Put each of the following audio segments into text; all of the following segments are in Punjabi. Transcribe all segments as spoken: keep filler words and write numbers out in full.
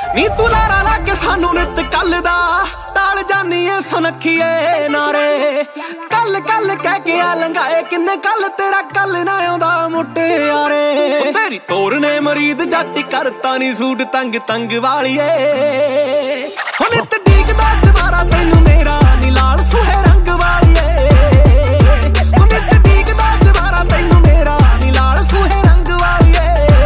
ਨੀ ਤੂੰ ਲਾਰਾ ਲਾ ਕੇ ਸਾਨੂੰ ਨਿਤ ਕੱਲ ਦਾ ਟਾਲ ਜਾਨੀ ਏ ਸੁਨੱਖੀਏ ਨਾਰੇ ਕੱਲ ਕੱਲ ਕਹਿ ਕੇ ਆ ਲੰਘਾਏ ਕਿੰਨੇ ਕੱਲ ਤੇਰਾ ਕੱਲ ਨਾ ਆਉਂਦਾ ਮੁਟਿਆਰੇ ਤੇਰੀ ਤੋਰ ਨੇ ਮਰੀਦ ਜੱਟ ਕਰਤਾ ਨੀ ਸੂਟ ਤੰਗ ਤੰਗ ਵਾਲੀਏ ਹੁਣ ਨਿਤ ਡੀਕਦਾ ਜਵਾਰਾ ਤੈਨੂੰ ਮੇਰਾ ਨੀ ਲਾਲ ਸੁਹੇ ਰੰਗ ਵਾਲੀਏ ਹੁਣ ਨਿਤ ਡੀਕਦਾ ਜਵਾਰਾ ਤੈਨੂੰ ਮੇਰਾ ਨੀ ਲਾਲ ਸੁਹੇ ਰੰਗ ਵਾਲੀਏ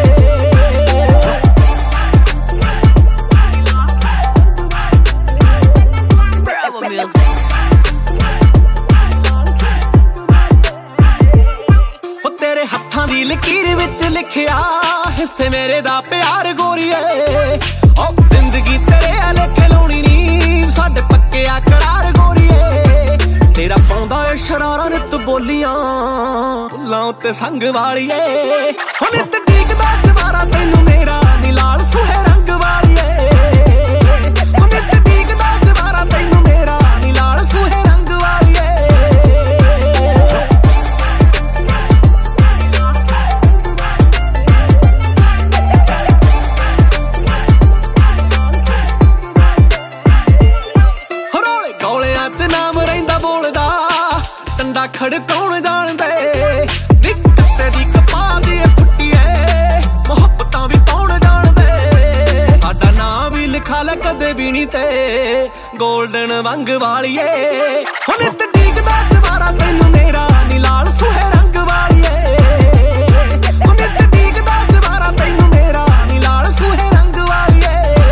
ਉਹ ਤੇਰੇ ਹੱਥਾਂ ਦੀ ਲਕੀਰ ਵਿੱਚ ਲਿਖਿਆ ਹਿੱਸੇ ਮੇਰੇ ਦਾ ਪਿਆਰ ਗੋਰੀਏ ਉਹ ਜ਼ਿੰਦਗੀ ਤੇਰੇ ਲੇਖੇ ਲਾਉਣੀ ਨੀ ਸਾਡੇ ਪੱਕਿਆ ਕਰਾਰ ਗੋਰੀਏ ਤੇਰਾ ਪਾਉਂਦਾ ਏ ਸ਼ਰਾਰਾ ਨਿਤ ਬੋਲੀਆਂ ਭੁੱਲਾਂ ਉੱਤੇ ਸੰਗ ਵਾਲੀਏ ਹੁਣ ਨਿਤ ਡੀਕਦਾ ਜਵਾਰਾ ਤੈਨੂੰ ਮੇਰਾ ਨੀ ਲਾਲ ਸੁਹੇ ਰੰਗ ਵਾਲੀਏ ਹੁਣ ਨਿਤ ਡੀਕਦਾ ਜਵਾਰਾ ਤੈਨੂੰ ਮੇਰਾ ਨੀ ਲਾਲ ਸੁਹੇ ਰੰਗ ਵਾਲੀਏ ਹਰੋਲੇ ਗੋਲਿਆਂ ਚ ਨਾਮ ਰਹਿੰਦਾ ਬੋਲਦਾ ਡੰਡਾ ਖੜਕਾਉਣ ਜਾਣਦੇ ਦਿੱਕਤ ਦੀ ਕਪਾਹ ਦੀ ਫੁੱਟੀਏ ਮੁਹੱਬਤਾਂ ਵੀ ਪਾਉਣ ਜਾਣਦੇ ਸਾਡਾ ਨਾਂ ਵੀ ਲਿਖਾ ਲੈ ਕਦੇ ਵੀ ਨੀ ਤੇ ਗੋਲਡਨ ਵੰਗ ਵਾਲੀਏ ਹੁਣ ਨਿਤ ਡੀਕਦਾ ਜਵਾਰਾ ਤੈਨੂੰ ਮੇਰਾ ਨੀ ਲਾਲ ਸੁਹੇ ਰੰਗ ਵਾਲੀਏ ਹੁਣ ਨਿਤ ਡੀਕਦਾ ਜਵਾਰਾ ਤੈਨੂੰ ਮੇਰਾ ਨੀ ਲਾਲ ਸੁਹੇ ਰੰਗ ਵਾਲੀਏ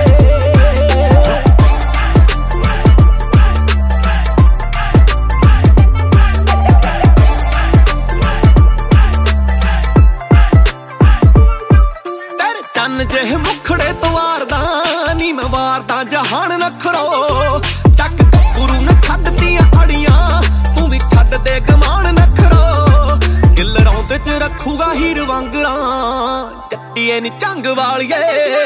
ਚੰਨ ਜਿਹੇ ਮੁਖੜੇ ਤੋਂ ਵਾਰਦਾ ਨੀ ਮੈਂ ਵਾਰਦਾ ਜਹਾਨ ਨਖਰੋ ਚੱਕ ਗੁਰੂ ਨੇ ਛੱਡਤੀਆਂ ਅੜੀਆਂ ਤੂੰ ਵੀ ਛੱਡ ਦੇ ਗਮਾਨ ਨਖਰੋ ਗਿੱਲ ਰੌਂਦ ਚ ਰੱਖੂਗਾ ਹੀਰ ਵਾਂਗਰਾਂ ਚੱਟੀਏ ਨੀ ਝੰਗ ਵਾਲੀਏ